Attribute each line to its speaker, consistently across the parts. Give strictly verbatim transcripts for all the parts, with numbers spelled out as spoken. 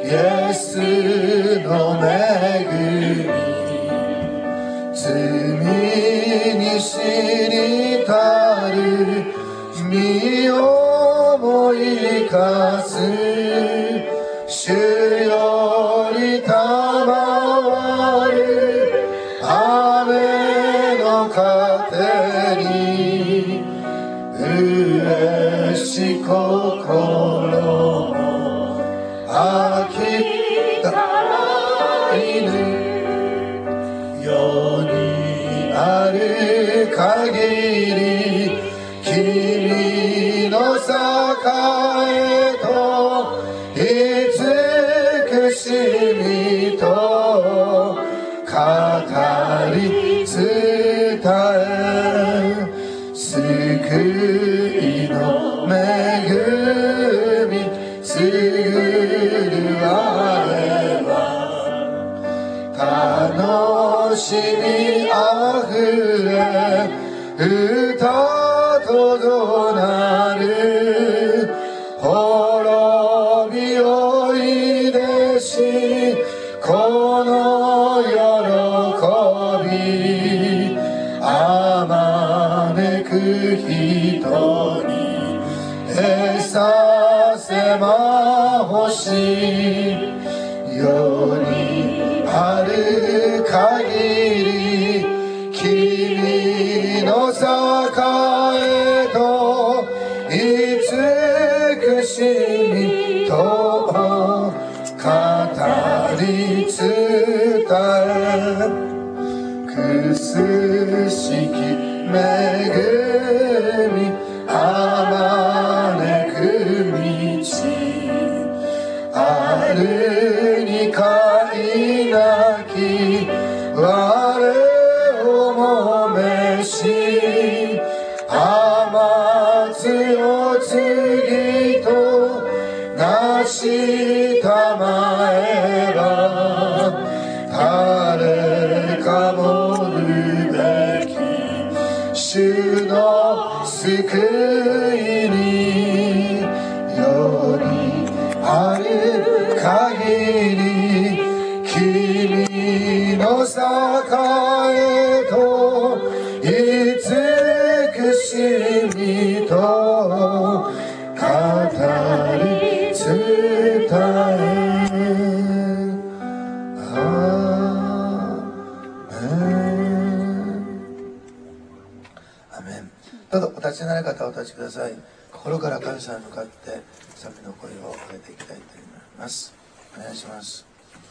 Speaker 1: イエスの恵み、罪に死にたる身を思いかす、主より賜る雨の糧に嬉しい心も飽きたら犬、世にある限り君の栄と慈しみと語り伝え、救いの恵み告るあれば、楽しみあふれ歌とどなる、滅びをいでしこの喜び、あまねく人に餌せまほし、世にある限り君の栄と慈しみと語り伝え、くすしき恵みあまねく道、あるにかいなき我をもめし、甘つを次となしたまえば、誰かもるべき主の救いに、よりある限り君の栄と慈しみと語り伝え、どうぞお立ちになる方はお立ちください。心から神様に向かって賛美の声を上げていきたいと思います。お願いします。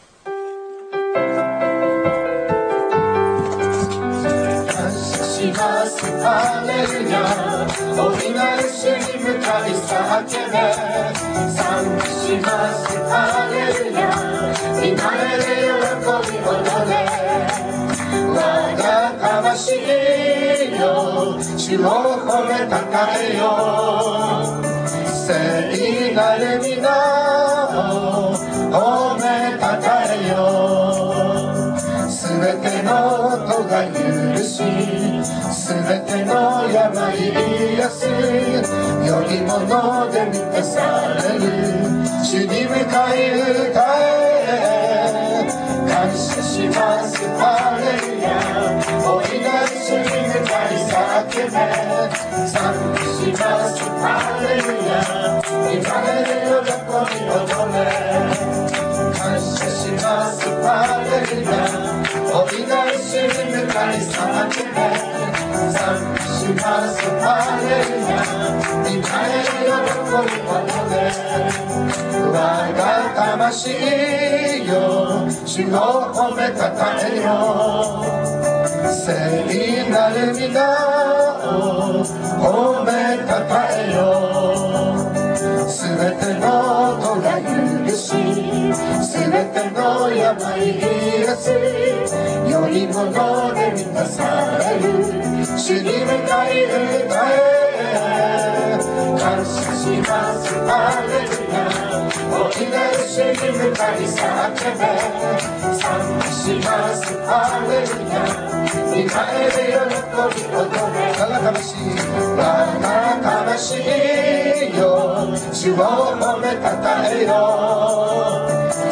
Speaker 1: 感謝しますハレルヤ、大いなる主に向かい叫べ、賛美しますハレルヤ、見慣れる喜び踊れ、我が魂よ主を褒めたたえよ、聖なる皆を褒めたたえよ、すべての咎が許し、すべての病癒す、よりもので満たされる、主に向かい歌え、感謝しますハレルヤ、大いなる主に向かい叫べ、賛美しますハレルヤ、見られる喜び踊れ、感謝しますハレルヤ、大いなる主に向かい叫べ、賛美しますハレルヤ、見られる喜び踊れ、我が魂よ主を褒めたたえよ、聖なる皆を褒めたたえよ、すべての咎が許し、すべての病癒す、よりもので満たされる、主に向かい歌え、感謝しますハレルヤ、大いなる主に向かい叫べ、賛美しますハレルヤ、見返る喜び踊れ、我が魂我が魂よ主を褒めたたえよ、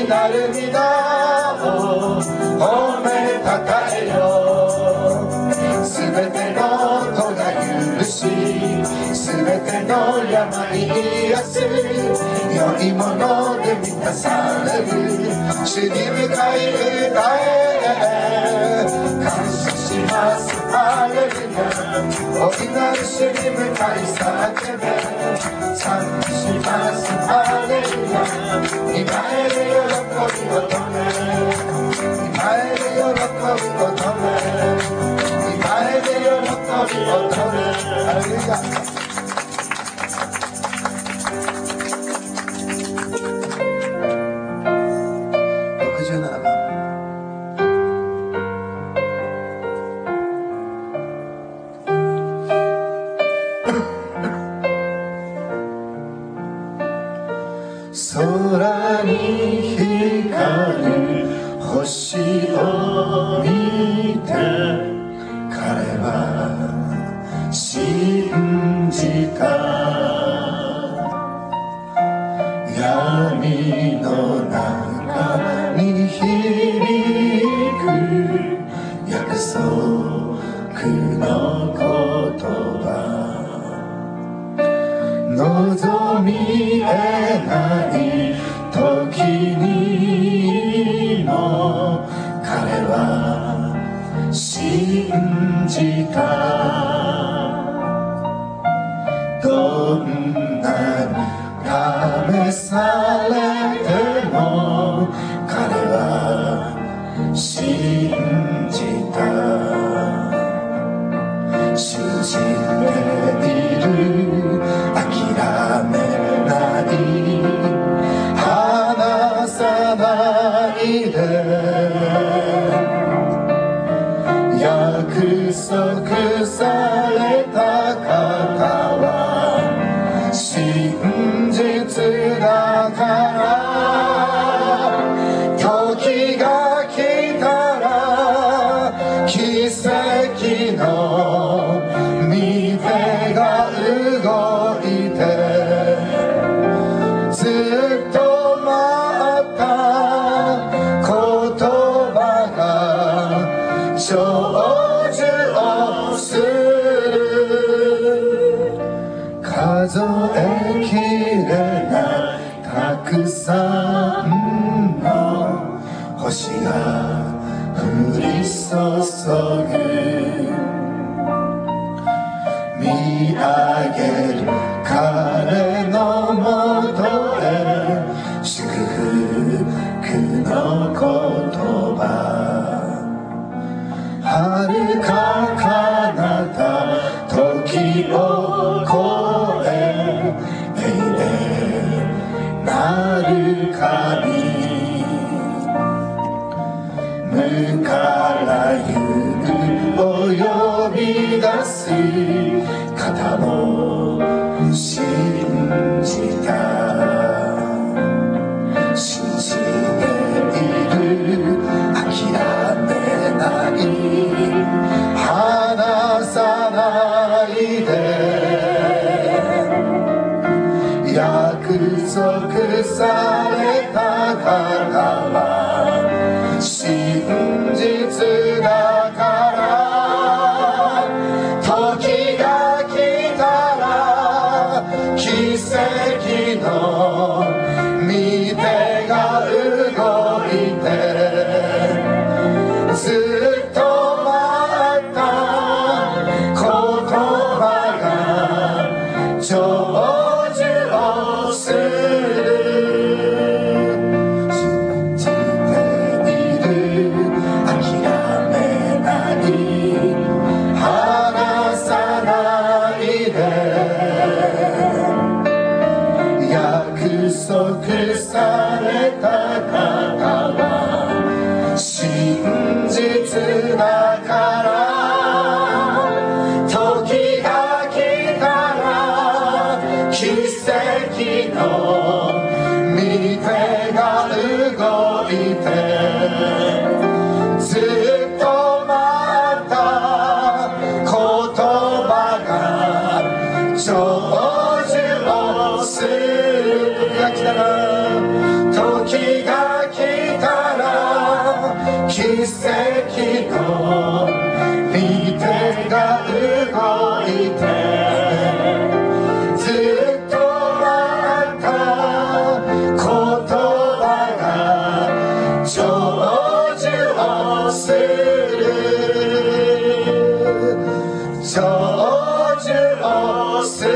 Speaker 1: なる皆を褒めたたえよう。すべての咎が許し、すべての病癒す、良いもので満たされる。主に向かい歌え、感謝します。ハレルヤ。大いなる主に向かい叫べ、賛美します。ハレルヤ。今へる喜びを止め、今へる喜びを止め、今へる喜びを止め。ハレルヤ。ろくじゅうななばん。空に光る星を見て、彼は信じた。闇の中に響く約束の言葉、望みえない時にも彼は信じた。どんなに試されても彼は信じた。信じている、諦めない、離さないで。約束された方は真実だから、時が来たら奇跡の御手が動いて、ずっと待った言葉が成就をする。数えきれないたくさんの星が降り注ぐ。見上げる彼のもとへ、祝福の言葉、遥か彼方時を越え、永遠なる神、無からゆくを呼び出す方も信じた。信じている、諦めない、離さないで。約束された方は真実だから、時が来たら奇跡の御手が動いて、ずっと待った言葉が成就をする。信じている、諦めない、離さないで。約束された方は真実だから、時が来たら奇跡の御手が動いて、ずっと待った言葉が成就をする。時が来たら、時が来奇跡の御手が動いてずっとあった言葉が成就をする成就をす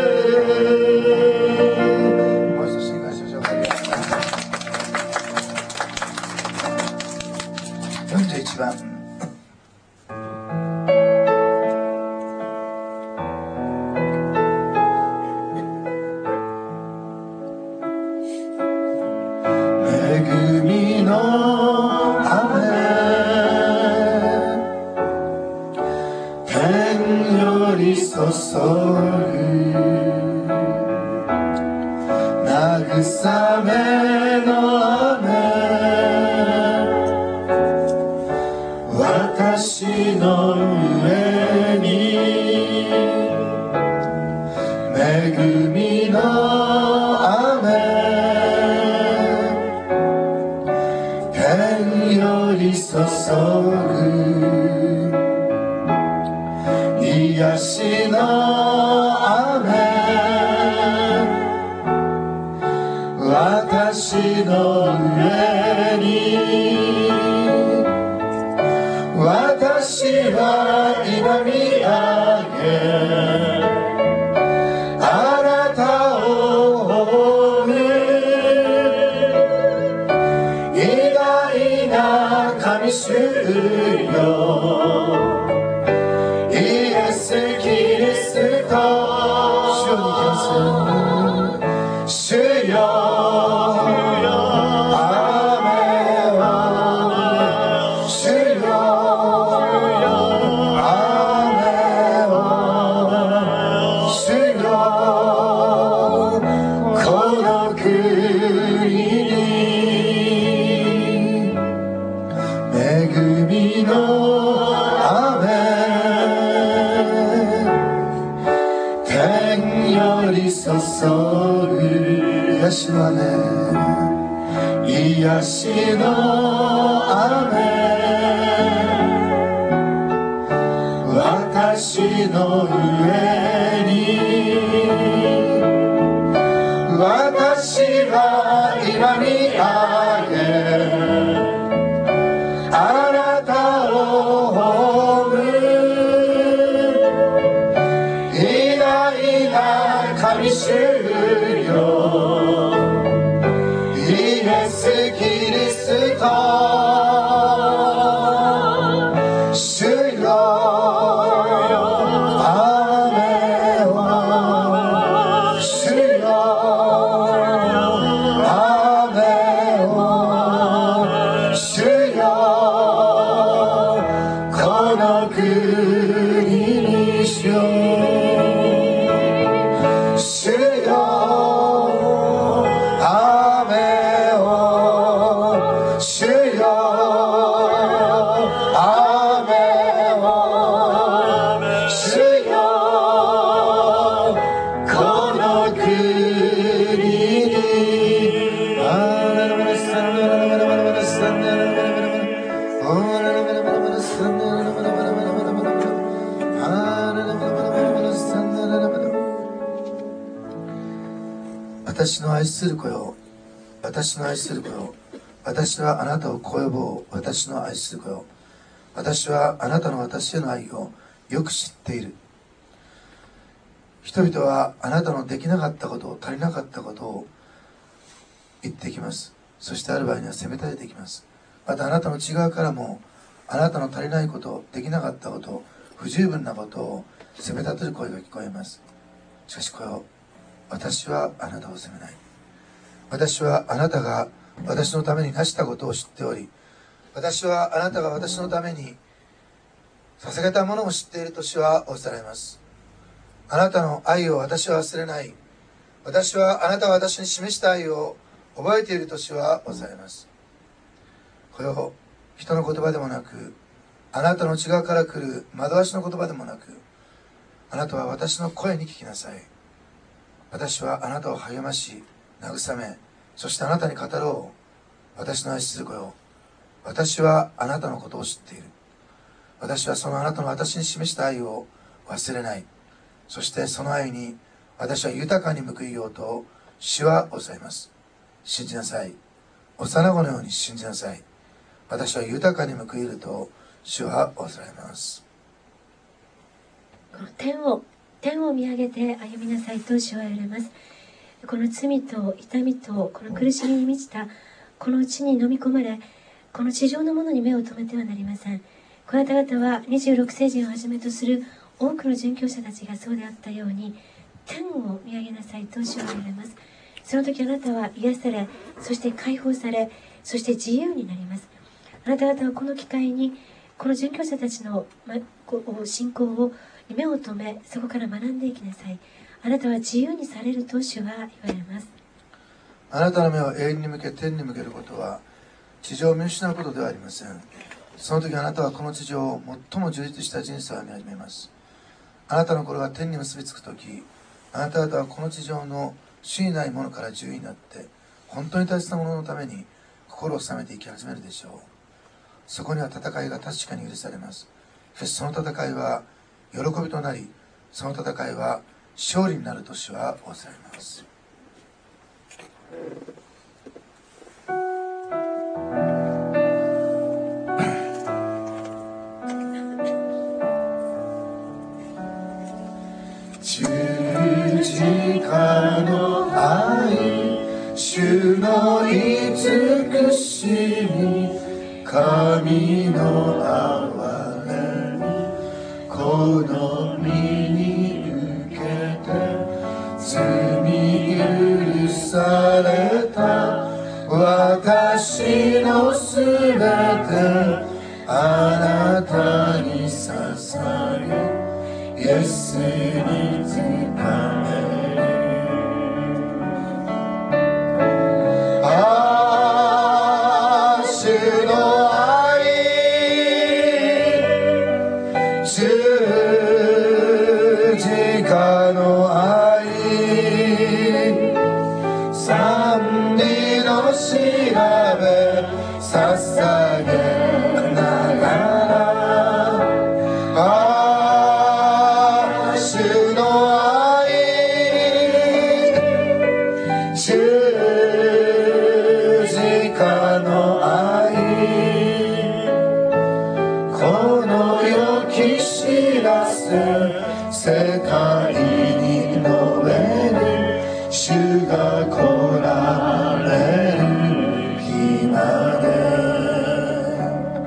Speaker 1: る。もう一度シンガーしましょう。よんじゅういちばん恵みの雨天より注ぐ慰めの雨私の上に恵みの雨天より注ぐ癒しの雨私の上に私は今見上げあなたを褒め偉大な神主よイエス・キリスト主に献す主よ注ぐ癒しの雨癒しの雨私の上に私は今見上げあなたを褒む偉大な神主よイエス・キリスト主よ雨を主よ雨を主よこの国にしよう私の愛する子よ私の愛する子よ私はあなたをこう呼ぼう私の愛する子よ私はあなたの私への愛をよく知っている人々はあなたのできなかったこと足りなかったことを言ってきますそしてある場合には責め立ててきますまたあなたの内側からもあなたの足りないことできなかったこと不十分なことを責め立てる声が聞こえますしかし子よ私はあなたを責めない私はあなたが私のためになしたことを知っており私はあなたが私のために捧げたものを知っていると主はおっしゃられますあなたの愛を私は忘れない私はあなたが私に示した愛を覚えていると主はおっしゃられますこれを人の言葉でもなくあなたの内側から来る惑わしの言葉でもなくあなたは私の声に聞きなさい私はあなたを励まし慰めそしてあなたに語ろう私の愛する子よ
Speaker 2: 私はあなたのことを知っている。私はそのあなたの私に示した愛を忘れない。そしてその愛に私は豊かに報いようと主は抑えます。信じなさい。幼子のように信じなさい。私は豊かに報いると主は抑えます。
Speaker 3: この天を天を見上げて歩みなさいと主は言われます。この罪と痛みとこの苦しみに満ちたこの地に飲み込まれ、この地上のものに目を留めてはなりません。こなた方はにじゅうろくせい人をはじめとする多くの殉教者たちがそうであったように、天を見上げなさいと主は言われます。その時あなたは癒され、そして解放され、そして自由になります。あなた方はこの機会にこの殉教者たちの信仰を目を留め、そこから学んでいきなさい。あなたは自由にされると主は言われます。
Speaker 2: あなたの目を永遠に向け天に向けることは地上を見失うことではありません。その時あなたはこの地上を最も充実した人生を見始めます。あなたの心が天に結びつく時、あなた方はこの地上の主にないものから自由になって本当に大切なもののために心を収めていき始めるでしょう。そこには戦いが確かに許されます。しかしその戦いは喜びとなり、その戦いは勝利になると主はおっしゃいます。
Speaker 1: 十字架の愛、主の慈しみ、神の憐れみ、この身に受けて罪許された。私のすべてあなたに捧げ、イエスに仕える。ああ、主の愛、十字架の愛、賛美の調べ捧げながら、ああ、主の愛、十字架の愛、この良き知らせ、世界に述べる、主が来られる日まで。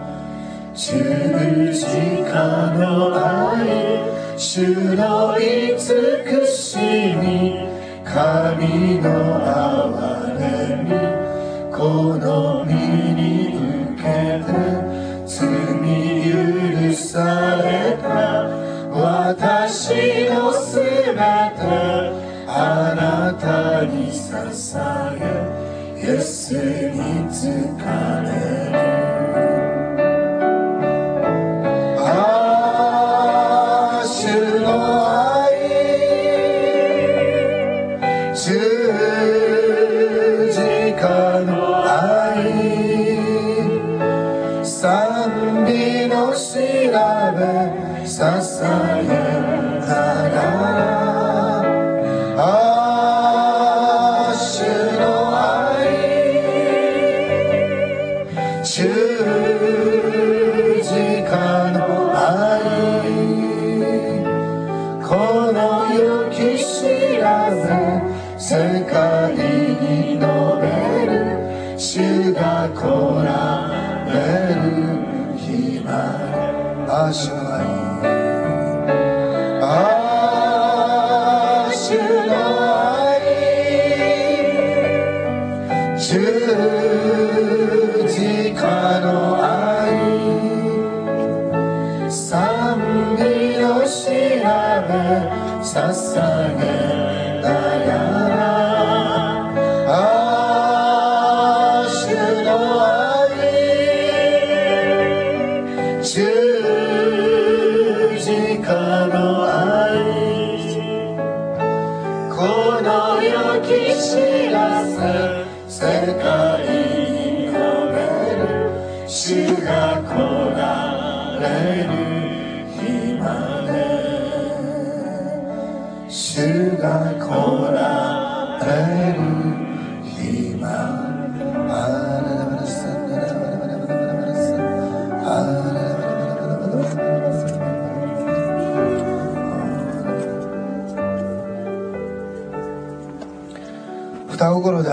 Speaker 1: 十字架の愛、主の慈しみ、神の憐れみ、この身に受けて罪許された。私のすべてあなたに捧げ、イエスに仕える。ああ、主の愛、十字架の愛、賛美の調べ捧げながら、ああ、主の愛、十字架の愛、この良き知らせ、世界に述べる、主が来られる日まで。ああ、主の愛、ああ、主の愛、十字架の愛、賛美の調べ捧げながら、ああ、主の愛、十字架の愛、この良き知らせ、世界に述べる、主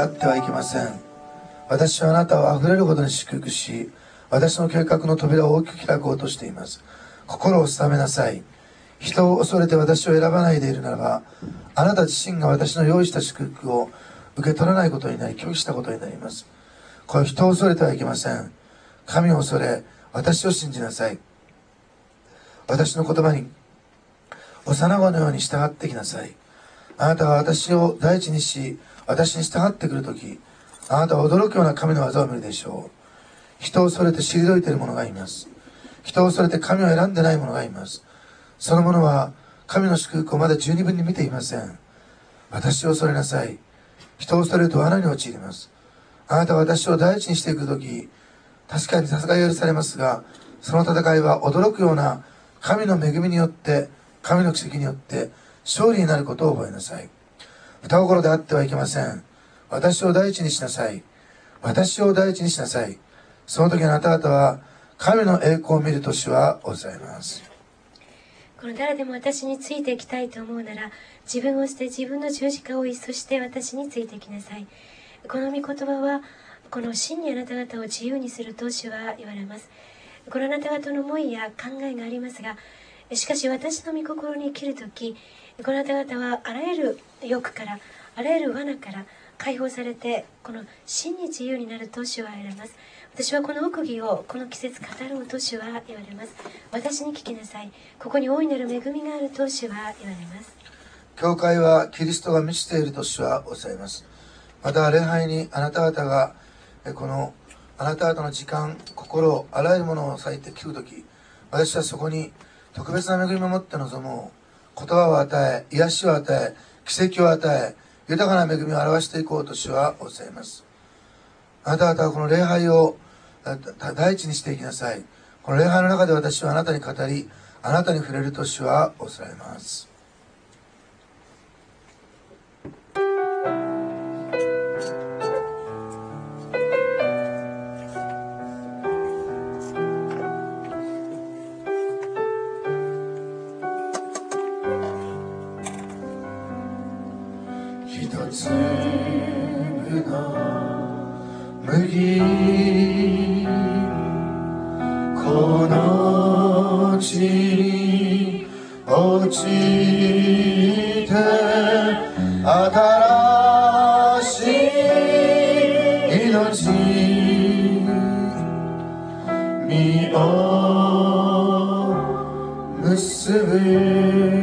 Speaker 2: あってはいけません。私はあなたをあふれるほどに祝福し、私の計画の扉を大きく開こうとしています。心を定めなさい。人を恐れて私を選ばないでいるならば、あなた自身が私の用意した祝福を受け取らないことになり、拒否したことになります。これ人を恐れてはいけません。神を恐れ、私を信じなさい。私の言葉に幼子のように従ってきなさい。あなたは私を第一にし、私に従ってくるとき、あなたは驚くような神の技を見るでしょう。人を恐れて退いている者がいます。人を恐れて神を選んでない者がいます。その者は神の祝福をまだ十二分に見ていません。私を恐れなさい。人を恐れると罠に陥ります。あなたは私を第一にしていくとき、確かに戦いが許されますが、その戦いは驚くような神の恵みによって、神の奇跡によって勝利になることを覚えなさい。双心であってはいけません。私を第一にしなさい。私を第一にしなさい。その時あなた方は神の栄光を見る年はございます。
Speaker 3: この誰でも私についていきたいと思うなら、自分を捨て自分の十字架を追い、そして私についていきなさい。この御言葉は、この真にあなた方を自由にすると主は言われます。このあなた方の思いや考えがありますが、しかし私の御心に生きるとき、このあなた方はあらゆる欲から、あらゆる罠から解放されて、この真に自由になると主は言われます。私はこの奥義をこの季節語ろうと主は言われます。私に聞きなさい。ここに大いなる恵みがあると主は言われます。
Speaker 2: 教会はキリストが満ちていると主はおっしゃいます。また礼拝にあなた方がこのあなた方の時間、心、あらゆるものを割いて聞くとき、私はそこに特別な恵みを持って臨もう。言葉を与え、癒しを与え、奇跡を与え、豊かな恵みを表していこうと主はおっしゃいます。あなた方はこの礼拝を第一にしていきなさい。この礼拝の中で私はあなたに語り、あなたに触れると主はおっしゃいます。一粒の麦この地に落ちて新しい命実を結ぶ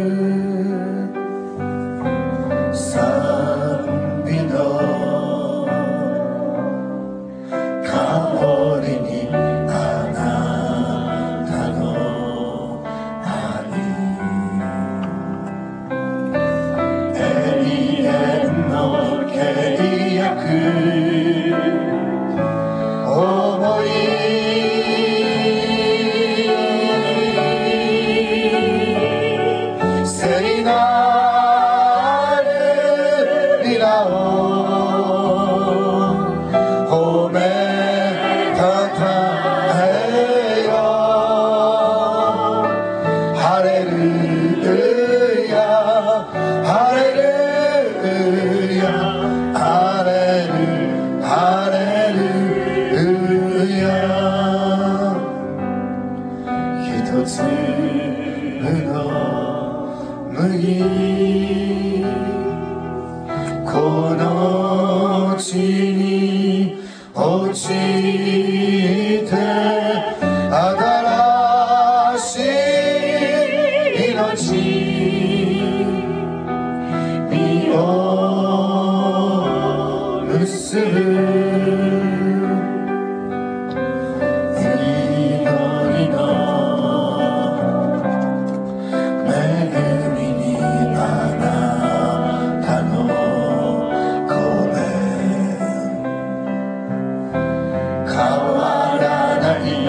Speaker 2: この地に落ちて新しい命実を結ぶ変わらない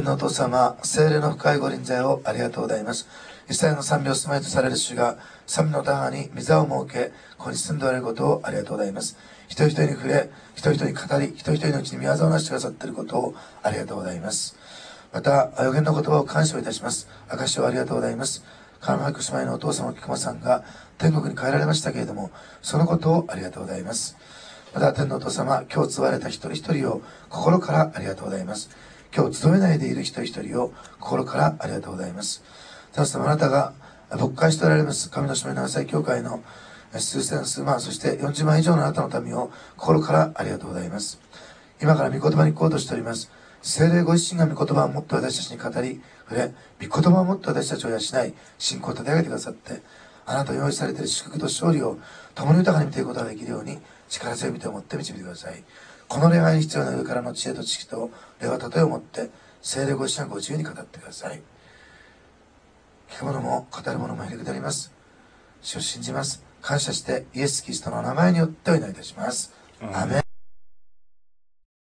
Speaker 2: 天のお父様、聖霊の深いご臨在をありがとうございます。イスラエルの賛美を住まいとされる主が、賛美の田川に御座を設け、ここに住んでおられることをありがとうございます。一人一人に触れ、一人一人に語り、一人一人のうちに御業をなしてくださっていることをありがとうございます。また、予言の言葉を感謝をいたします。証をありがとうございます。川野博姉妹のお父様、菊間さんが天国に帰られましたけれども、そのことをありがとうございます。また、天のお父様、今日集われた一人一人を心からありがとうございます。今日集めないでいる一人一人を心からありがとうございます。ただ、あなたが牧会しておられます神の姉妹長崎教会の数千数万、そしてよんじゅうまん以上のあなたの民を心からありがとうございます。今から御言葉に行こうとしております。聖霊ご自身が御言葉をもって私たちに語り、触れ、御言葉をもって私たちを養い、信仰を立て上げてくださって、あなたの用意されている祝福と勝利を共に豊かに見ていくことができるように、力強い御手を持って導いてください。この恋愛に必要な上からの知恵と知識と霊和例えを持って、聖霊ご自身がご自由に語ってください。聞く者も語る者も入り下ります。主を信じます。感謝してイエス・キリストの名前によってお祈りいたします。アーメン。